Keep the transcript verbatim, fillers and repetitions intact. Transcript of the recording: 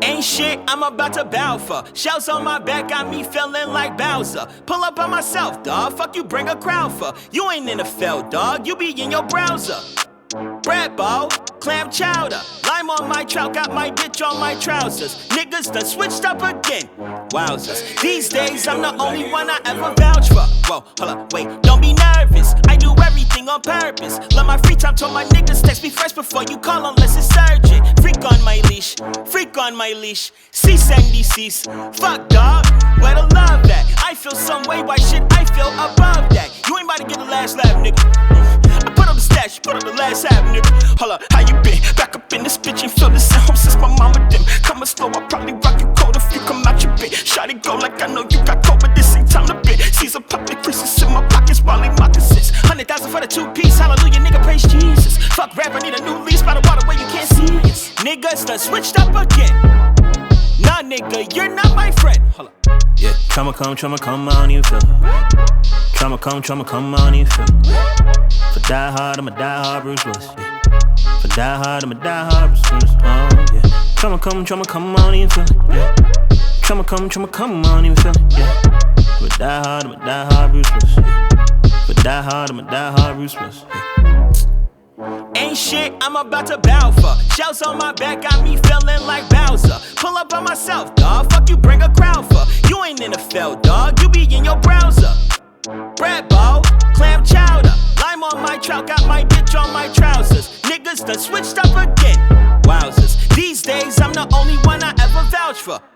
Ain't shit, I'm about to bow for. Shells on my back got me feeling like Bowser. Pull up on myself, dawg. Fuck you, bring a crowd for. You ain't in the field, dawg. You be in your browser. Bread bowl, clam chowder. Lime on my trout, got my bitch on my trousers. Niggas done switched up again. Wowzers. These days, I'm the only one I ever vouch for. Whoa, hold up, wait, don't be nervous. I do everything on purpose. Love my free time, told my niggas text me fresh before you call unless it's urgent. Freak on my leash, freak on my leash. Cease and desist. Fuck, dog, where the love at? I feel some way, why shit I feel above that? You ain't about to get the last laugh, nigga. I put up the stash, put up the last half, nigga. Hold up, how you been? Back up in this bitch and feel this at home since my mama dim. Coming slow, I'll probably rock you cold if you come out your bed. Shawty go like I know you got cold, but this ain't time to bid. Caesar poppin' creases in my pockets, Wally moccasins. Hundred thousand for the two piece, hallelujah, nigga, praise Jesus. Fuck rap, I need a new lease by the water where you can't see us. Niggas done switched up again. Nah, nigga, you're not my friend. Hold up. Yeah, trauma come, trauma come, I don't even feel it. Trauma come, trauma come, I don't even feel it. For die hard, I'ma die hard, Bruce Willis. Yeah. For die hard, I'ma die hard, Bruce Willis. Oh yeah. Trauma come, trauma come, I don't even feel it. Yeah. Trauma come, trauma come, I don't even feel it. Yeah. For die hard, I'ma die hard, Bruce Willis. Yeah. For die hard, I'ma die hard, Bruce Willis. Yeah. Ain't shit, I'm about to bow for. Shells on my back got me feeling like Bowser. Pull up on myself, dawg. Fuck you, bring a crowd for. You ain't in the field, dawg. You be in your browser. Bread bowl, clam chowder. Lime on my trout, got my bitch on my trousers. Niggas done switched up again. Wowzers. These days, I'm the only one I ever vouch for.